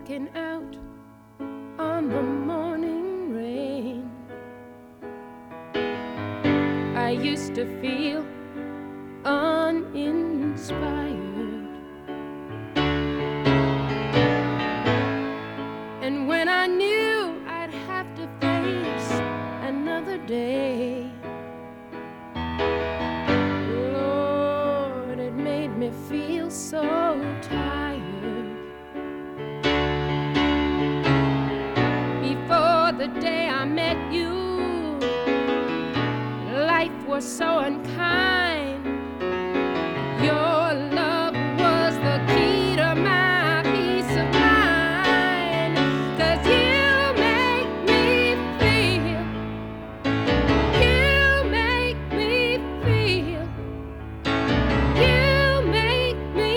walking out on the morning rain. I used to feel uninspired, and when I knew I'd have to face another day, Lord, it made me feel so tired. Before the day I met you, life was so unkind.